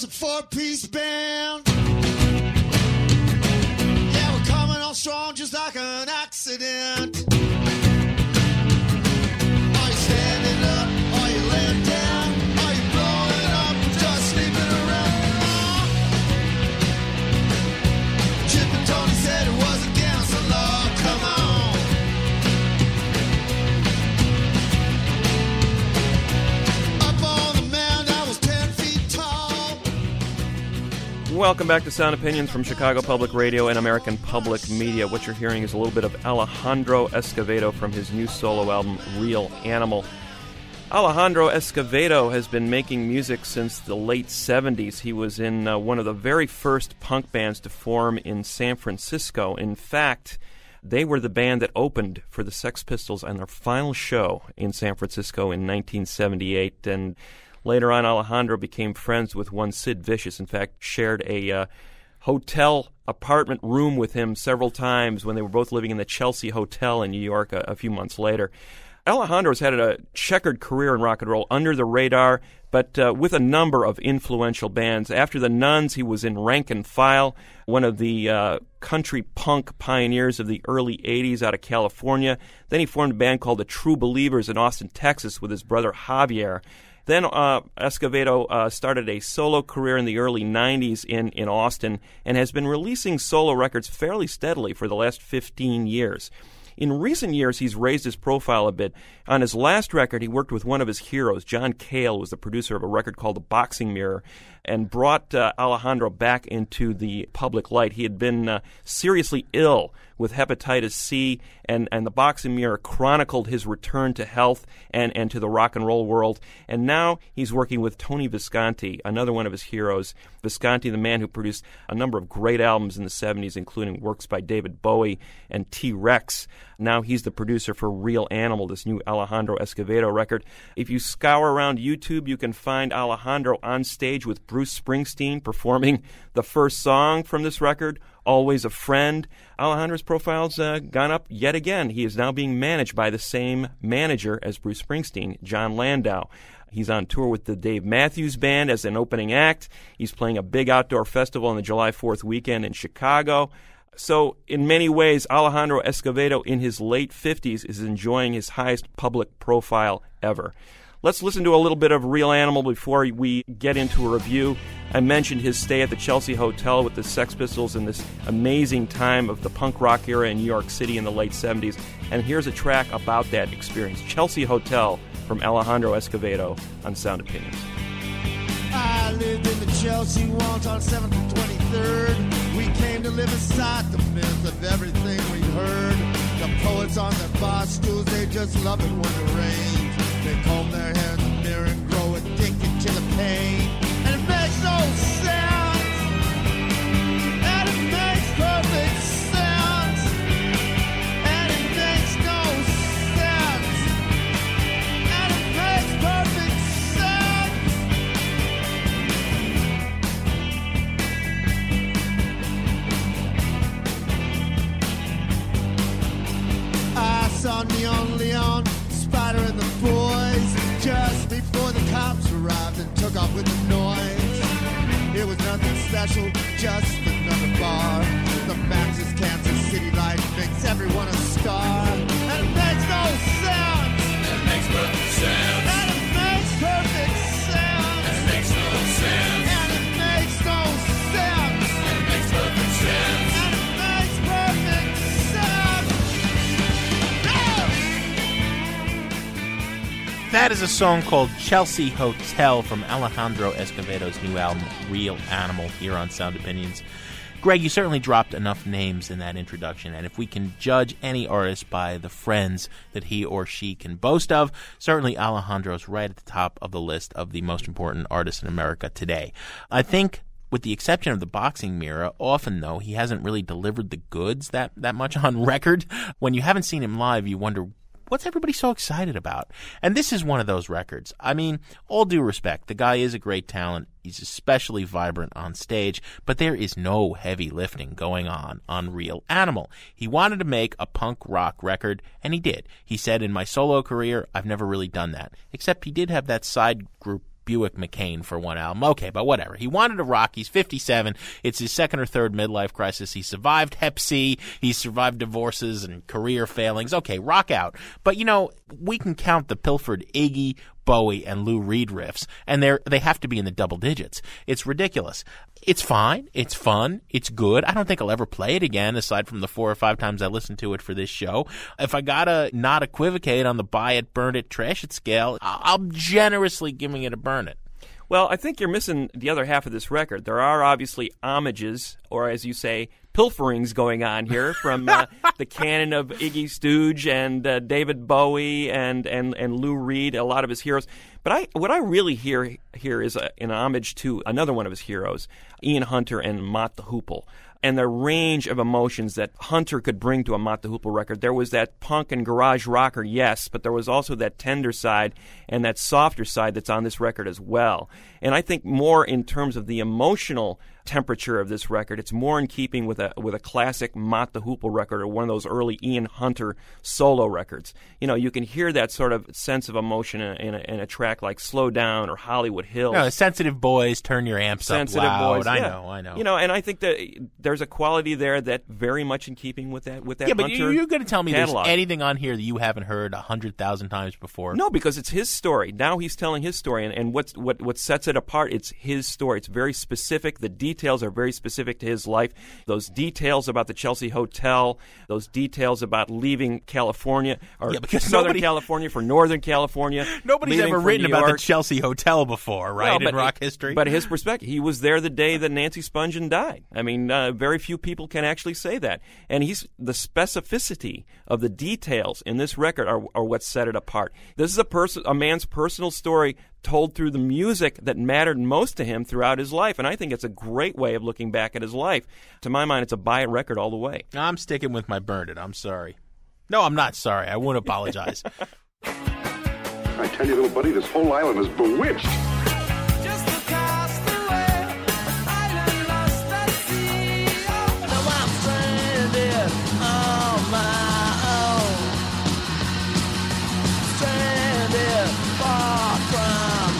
was a four-piece band. Yeah, we're coming on strong just like an accident. Are you standing up? Are you laying down? Are you blowing up? Just sleeping around? Chip and Tony said it was against the law. Come on. Up on the mound, I was ten feet tall. Welcome back to Sound Opinions from Chicago Public Radio and American Public Media. What you're hearing is a little bit of Alejandro Escovedo from his new solo album, Real Animal. Alejandro Escovedo has been making music since the late seventies. He was in uh, one of the very first punk bands to form in San Francisco. In fact, they were the band that opened for the Sex Pistols on their final show in San Francisco in nineteen seventy-eight, and later on, Alejandro became friends with one Sid Vicious. In fact, shared a uh, hotel apartment room with him several times when they were both living in the Chelsea Hotel in New York a, a few months later. Alejandro's had a checkered career in rock and roll, under the radar, but uh, with a number of influential bands. After the Nuns, he was in Rank and File, one of the uh, country punk pioneers of the early eighties out of California. Then he formed a band called the True Believers in Austin, Texas, with his brother Javier. Then uh, Escovedo uh, started a solo career in the early nineties in, in Austin and has been releasing solo records fairly steadily for the last fifteen years. In recent years, he's raised his profile a bit. On his last record, he worked with one of his heroes. John Cale was the producer of a record called The Boxing Mirror, and brought uh, Alejandro back into the public light. He had been uh, seriously ill with hepatitis C, and, and The Boxing Mirror chronicled his return to health and, and to the rock and roll world. And now he's working with Tony Visconti, another one of his heroes. Visconti, the man who produced a number of great albums in the seventies, including works by David Bowie and T-Rex. Now he's the producer for Real Animal, this new Alejandro Escovedo record. If you scour around YouTube, you can find Alejandro on stage with Bruce Springsteen performing the first song from this record, Always a Friend. Alejandro's profile's uh, gone up yet again. He is now being managed by the same manager as Bruce Springsteen, John Landau. He's on tour with the Dave Matthews Band as an opening act. He's playing a big outdoor festival on the July fourth weekend in Chicago. So, in many ways, Alejandro Escovedo in his late fifties is enjoying his highest public profile ever. Let's listen to a little bit of Real Animal before we get into a review. I mentioned his stay at the Chelsea Hotel with the Sex Pistols in this amazing time of the punk rock era in New York City in the late seventies. And here's a track about that experience. Chelsea Hotel from Alejandro Escovedo on Sound Opinions. I lived in the Chelsea Walls on seventh and twenty-third. We came to live inside the myth of everything we heard. The poets on their bar stools, they just love it when it rains. They comb their hair in the mirror and grow addicted to the pain. And it makes no sense. And it makes perfect sense. And it makes no sense. And it makes perfect sense. I saw Neon Leon, Spider and the Boys, just before the cops arrived and took off with the noise. It was nothing special, just another bar. The Max's Kansas City light makes everyone a star. And it makes no sense. And it makes perfect sense. And it makes perfect sense. And it makes no sense. And it makes no sense. And it makes perfect sense. And it makes perfect sense. That is a song called Chelsea Hotel from Alejandro Escovedo's new album, Real Animal, here on Sound Opinions. Greg, you certainly dropped enough names in that introduction, and if we can judge any artist by the friends that he or she can boast of, certainly Alejandro's right at the top of the list of the most important artists in America today. I think, with the exception of The Boxing Mirror, often, though, he hasn't really delivered the goods that, that much on record. When you haven't seen him live, you wonder, what's everybody so excited about? And this is one of those records. I mean, all due respect, the guy is a great talent. He's especially vibrant on stage, but there is no heavy lifting going on on Real Animal. He wanted to make a punk rock record, and he did. He said, in my solo career, I've never really done that. Except he did have that side group Buick McCain for one album. Okay, but whatever. He wanted to rock. He's fifty-seven. It's his second or third midlife crisis. He survived Hep C. He survived divorces and career failings. Okay, rock out. But, you know, we can count the pilfered Iggy, Bowie, and Lou Reed riffs, and they're they have to be in the double digits. It's ridiculous. It's fine. It's fun. It's good. I don't think I'll ever play it again, aside from the four or five times I listened to it for this show. If I gotta not equivocate on the buy it, burn it, trash it scale, I'm generously giving it a burn it. Well, I think you're missing the other half of this record. There are obviously homages, or as you say, pilferings going on here from uh, the canon of Iggy Stooge and uh, David Bowie and, and, and Lou Reed, a lot of his heroes. But I, what I really hear here is a, an homage to another one of his heroes, Ian Hunter and Mott the Hoople, and the range of emotions that Hunter could bring to a Mott the Hoople record. There was that punk and garage rocker, yes, but there was also that tender side and that softer side that's on this record as well. And I think more in terms of the emotional temperature of this record, it's more in keeping with a with a classic Mott the Hoople record or one of those early Ian Hunter solo records. You know, you can hear that sort of sense of emotion in a, in a, in a track like Slow Down or Hollywood Hills. No, Sensitive Boys, turn your amps Sensitive up loud. Boys, I yeah. know, I know. You know, and I think that there's a quality there that very much in keeping with that with that yeah, but Hunter you're going to tell me catalog. There's anything on here that you haven't heard a hundred thousand times before? No, because it's his story. Now he's telling his story, and, and what's, what what sets it apart, it's his story. It's very specific. The details are very specific to his life. Those details about the Chelsea Hotel, those details about leaving California, or yeah, because Southern nobody, California for Northern California. Nobody's ever written about the Chelsea Hotel before, right, well, but, in rock history? But his perspective, he was there the day that Nancy Spungen died. I mean, uh, very few people can actually say that. And he's the specificity of the details in this record are, are what set it apart. This is a person, a man's personal story told through the music that mattered most to him throughout his life. And I think it's a great way of looking back at his life. To my mind, it's a buy it record all the way. I'm sticking with my burn it. I'm sorry. No, I'm not sorry. I won't apologize. I tell you, little buddy, this whole island is bewitched. Just across the way, island lost at sea. Oh, now I'm stranded on my own. Stranded far from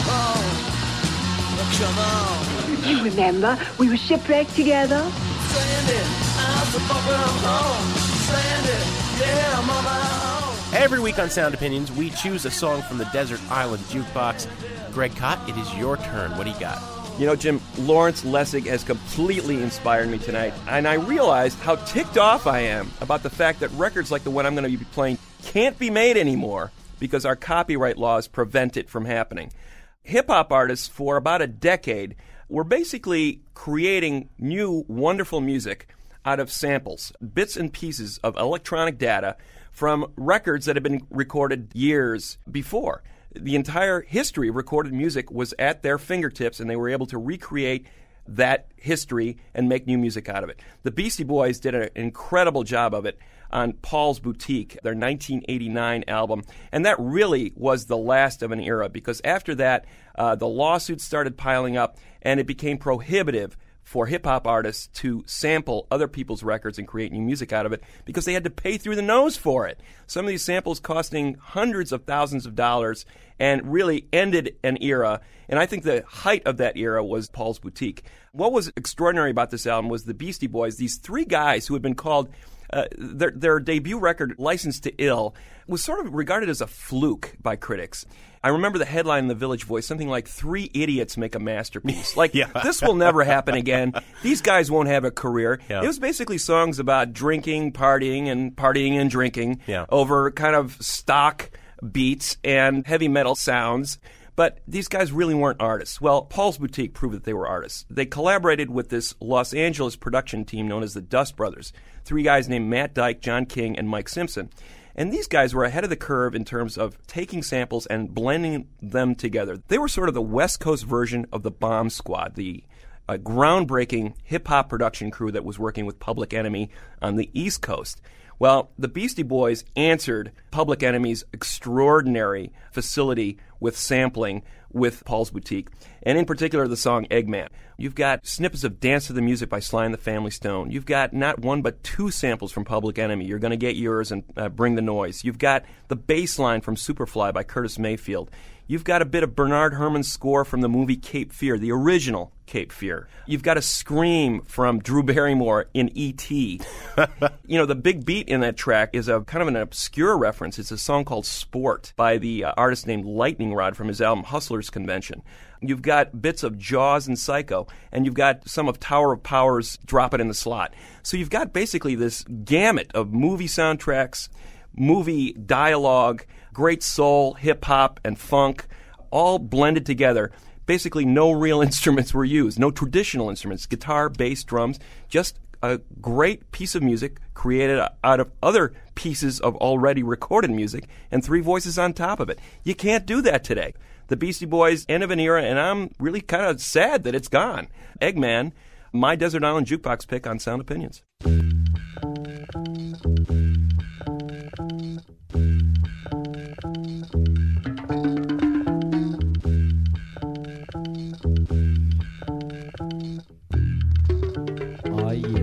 home. Oh, come on. You remember, we were shipwrecked together. Stranded out so far from home. Stranded, yeah, I'm on my own. Every week on Sound Opinions, we choose a song from the Desert Island Jukebox. Greg Kot, it is your turn. What do you got? You know, Jim, Lawrence Lessig has completely inspired me tonight, and I realized how ticked off I am about the fact that records like the one I'm going to be playing can't be made anymore because our copyright laws prevent it from happening. Hip-hop artists, for about a decade, were basically creating new, wonderful music out of samples, bits and pieces of electronic data from records that had been recorded years before. The entire history of recorded music was at their fingertips, and they were able to recreate that history and make new music out of it. The Beastie Boys did an incredible job of it on Paul's Boutique, their nineteen eighty-nine album, and that really was the last of an era, because after that, uh, the lawsuits started piling up, and it became prohibitive for hip-hop artists to sample other people's records and create new music out of it because they had to pay through the nose for it. Some of these samples costing hundreds of thousands of dollars and really ended an era. And I think the height of that era was Paul's Boutique. What was extraordinary about this album was the Beastie Boys, these three guys who had been called Uh, their, their debut record, License to Ill, was sort of regarded as a fluke by critics. I remember the headline in the Village Voice, something like, three idiots make a masterpiece. Like, yeah. This will never happen again. These guys won't have a career. Yeah. It was basically songs about drinking, partying, and partying and drinking yeah. over kind of stock beats and heavy metal sounds. But these guys really weren't artists. Well, Paul's Boutique proved that they were artists. They collaborated with this Los Angeles production team known as the Dust Brothers, three guys named Matt Dyke, John King, and Mike Simpson. And these guys were ahead of the curve in terms of taking samples and blending them together. They were sort of the West Coast version of the Bomb Squad, the uh, groundbreaking hip-hop production crew that was working with Public Enemy on the East Coast. Well, the Beastie Boys answered Public Enemy's extraordinary facility with sampling with Paul's Boutique, and in particular the song Eggman. You've got snippets of Dance to the Music by Sly and the Family Stone. You've got not one but two samples from Public Enemy, You're Gonna Get Yours and uh, Bring the Noise. You've got the bass line from Superfly by Curtis Mayfield. You've got a bit of Bernard Herrmann's score from the movie Cape Fear, the original Cape Fear. You've got a scream from Drew Barrymore in E T You know, the big beat in that track is a kind of an obscure reference. It's a song called Sport by the uh, artist named Lightning Rod from his album Hustlers Convention. You've got bits of Jaws and Psycho, and you've got some of Tower of Power's Drop It in the Slot. So you've got basically this gamut of movie soundtracks, movie dialogue, great soul, hip-hop, and funk, all blended together. Basically, no real instruments were used, no traditional instruments, guitar, bass, drums, just a great piece of music created out of other pieces of already recorded music and three voices on top of it. You can't do that today. The Beastie Boys, end of an era, and I'm really kind of sad that it's gone. Eggman, my Desert Island Jukebox pick on Sound Opinions. Oh, yeah.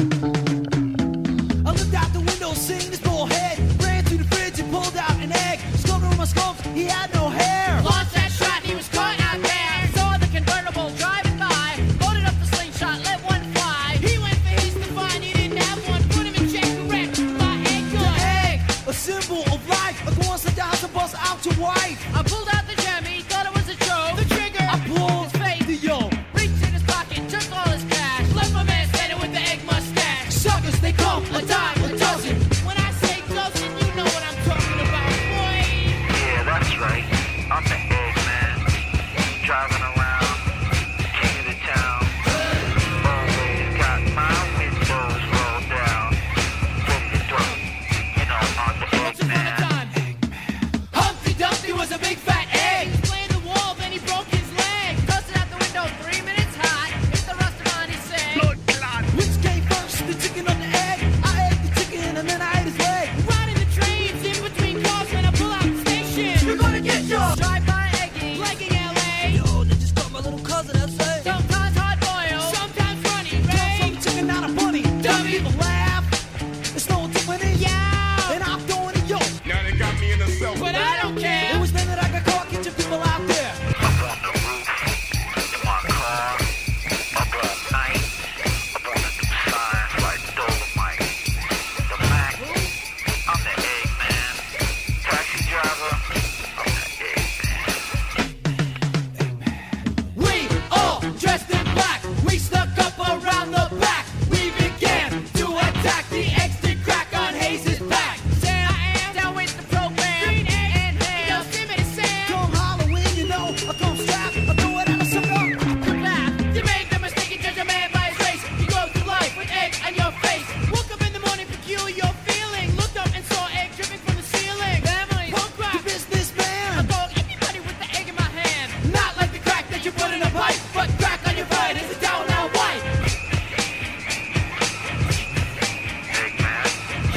I looked out the window, seeing this bullhead. Ran to the fridge and pulled out an egg. Scoped over my scopes, he had no hair. Lost that shot, he was caught out there. Saw the convertible driving by. Loaded up the slingshot, let one fly. He went for his to find, he didn't have one. Put him in check, correct, my egg gun. The egg, a symbol of life. A go on the down to bust out your wife. I pulled out the gem, he thought it was a joke. The trigger, I pulled his face. The yo. Reached in his pocket, took all his cash. Left my man standing with the egg mustache. Suckers, they come a dime a dozen. When I say dozen, you know what I'm talking about, boy. Yeah, that's right. I'm the Eggman. Driving around, king of the town. Always got my windows rolled down. Ready to throw. You know, I'm the Eggman. Humpty Dumpty was a big fat egg. He played the wall, then he broke his leg. Tossed it out the window, three minutes hot. Hit the restaurant, he said. Blood clot. Which came first, the chicken or the egg? I ate the chicken and then I ate his leg. Riding the trains in between cars when I pull out the station. You're gonna get your Drive by Eggy, legging L A. Yo, they just got my little cousin, that's it. Sometimes hard boiled, sometimes runny. From Ray, the chicken, not a bunny. Dummy. People laugh. It's no different in yeah. And I'm throwing it, yo. Now they got me in the cell. But I don't It care. was then that I got caught catching people out there. Up on the roof, in my car, up all night, up on the signs like Dolomite. The Mac, I'm the Eggman. Taxi driver, I'm the Eggman. We all dressed in black. We stuck up around the back. We began to attack the extra crack on Hayes' back. Sam, I am down with the program. Green egg and ham. Yo, give me the Sam. Come Halloween, you know, I come strap, I throw it at a sucker. You laugh. You make the mistake and judge a man by his race. You go through life with egg on your face. Woke up in the morning, peculiar feeling. Looked up and saw egg dripping from the ceiling. Family, punk The rock. I businessman. go anybody with the egg in my hand. Not like the crack that you put in a pipe, but crack on your butt is a down now white. Eggman.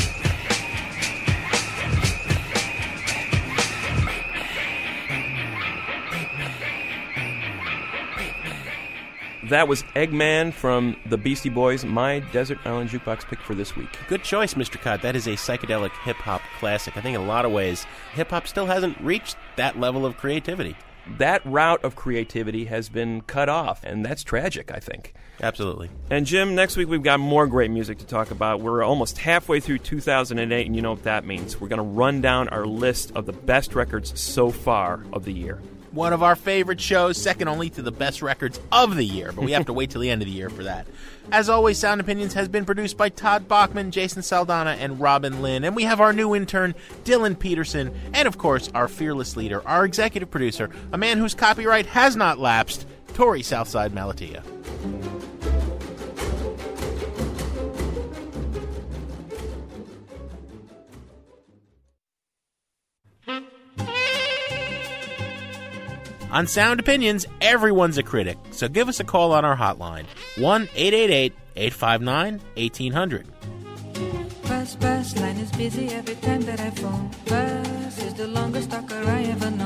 That was Eggman from the Beastie Boys, my Desert Island Jukebox pick for this week. Good choice, Mister Cott. That is a psychedelic hip-hop classic. I think in a lot of ways, hip-hop still hasn't reached that level of creativity. That route of creativity has been cut off, and that's tragic, I think. Absolutely. And Jim, next week we've got more great music to talk about. We're almost halfway through two thousand eight, and you know what that means. We're going to run down our list of the best records so far of the year. One of our favorite shows, second only to the best records of the year, but we have to wait till the end of the year for that. As always, Sound Opinions has been produced by Todd Bachman, Jason Saldana, and Robin Lynn, and we have our new intern, Dylan Peterson, and of course, our fearless leader, our executive producer, a man whose copyright has not lapsed, Tori Southside Malatia. On Sound Opinions, everyone's a critic, so give us a call on our hotline, one eight eight eight, eight five nine, eighteen hundred. Bus, bus, line is busy every time that I phone. Bus is the longest talker I ever known.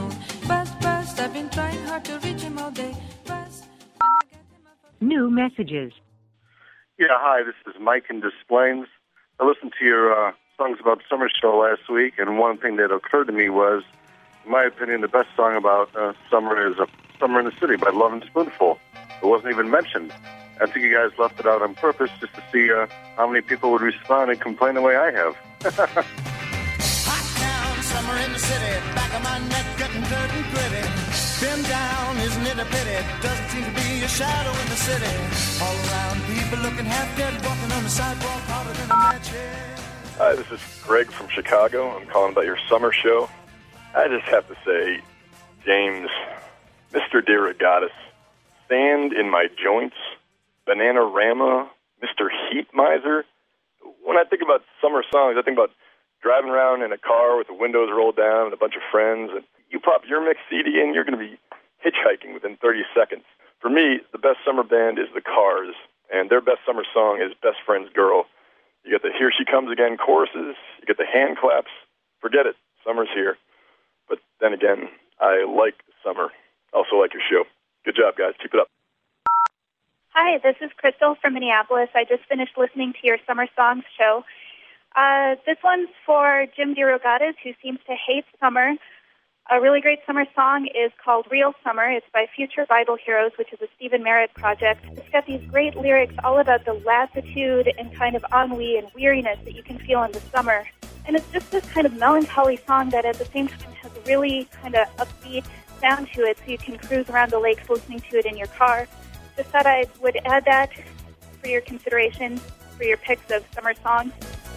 Buzz, buzz, I've been trying hard to reach him all day. Buzz. New messages. Yeah, hi, this is Mike in Des Plaines. I listened to your uh, Songs About Summer show last week, and one thing that occurred to me was, in my opinion, the best song about uh, summer is uh, Summer in the City by Lovin' Spoonful. It wasn't even mentioned. I think you guys left it out on purpose just to see uh, how many people would respond and complain the way I have. Hot town, summer in the city, back of my neck getting dirt and gritty. Been down, isn't it a pity? Doesn't seem to be a shadow in the city. All around, people looking half dead, walking on the sidewalk harder than a match head. Hi, this is Greg from Chicago. I'm calling about your summer show. I just have to say, James, Mister DeRogatis, Sand in My Joints, Bananarama, Mister Heat Miser. When I think about summer songs, I think about driving around in a car with the windows rolled down and a bunch of friends. And you pop your mix C D in, you're going to be hitchhiking within thirty seconds. For me, the best summer band is the Cars, and their best summer song is Best Friend's Girl. You get the Here She Comes Again choruses, you get the hand claps. Forget it, summer's here. But then again, I like summer. Also like your show. Good job, guys. Keep it up. Hi, this is Crystal from Minneapolis. I just finished listening to your Summer Songs show. Uh, this one's for Jim DeRogatis, who seems to hate summer. A really great summer song is called Real Summer. It's by Future Bible Heroes, which is a Stephen Merritt project. It's got these great lyrics all about the lassitude and kind of ennui and weariness that you can feel in the summer. And it's just this kind of melancholy song that at the same time has a really kind of upbeat sound to it, so you can cruise around the lakes listening to it in your car. Just thought I would add that for your consideration for your picks of summer songs.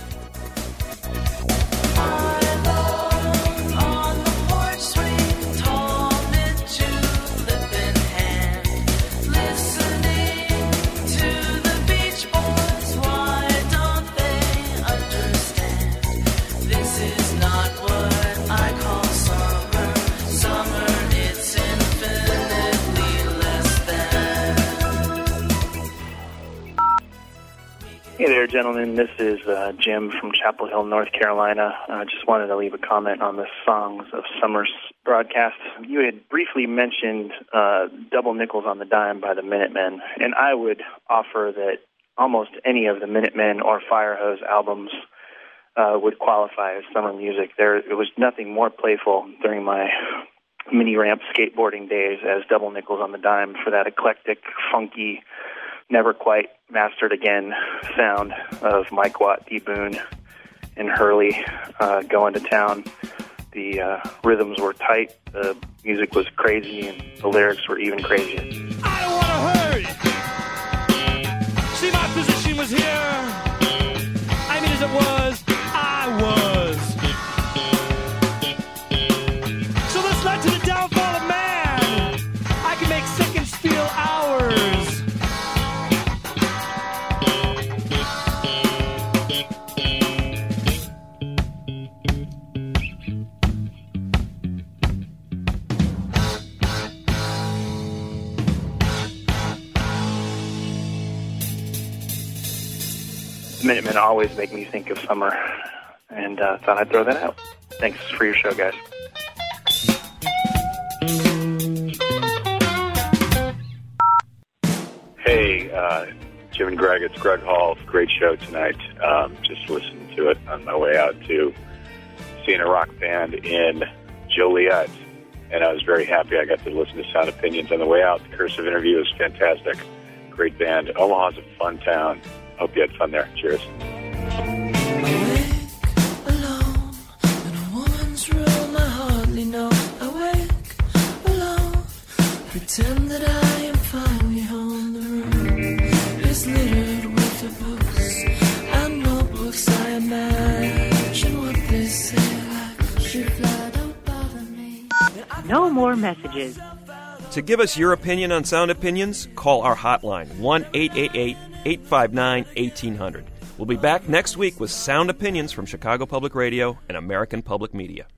Hey there, gentlemen. This is uh, Jim from Chapel Hill, North Carolina. I uh, just wanted to leave a comment on the Songs of Summer broadcast. You had briefly mentioned uh, Double Nickels on the Dime by the Minutemen, and I would offer that almost any of the Minutemen or Firehose albums uh, would qualify as summer music. There, it was nothing more playful during my mini-ramp skateboarding days as Double Nickels on the Dime for that eclectic, funky, never quite mastered again sound of Mike Watt, D. Boone, and Hurley uh, going to town. The uh, rhythms were tight, the music was crazy, and the lyrics were even crazier. I don't want to hurry. See, my position was here. I mean, as it was, I was. So this led to the downfall of man. I can make seconds feel hours. Minutemen always make me think of summer, and uh, thought I'd throw that out. Thanks for your show, guys. Hey, uh, Jim and Greg, it's Greg Hall. Great show tonight. Um, just listened to it on my way out to seeing a rock band in Joliet, and I was very happy I got to listen to Sound Opinions on the way out. The Cursive interview was fantastic. Great band. Omaha's a fun town. Hope you had fun there. Cheers. Alone in a woman's room, I hardly know. Awake alone, pretend that I am finally home. The room is littered with the books and notebooks. I imagine what they say, like she fly, don't bother me. No more messages. To give us your opinion on Sound Opinions, call our hotline, one eight eight eight, eight five nine, one eight zero zero. We'll be back next week with Sound Opinions from Chicago Public Radio and American Public Media.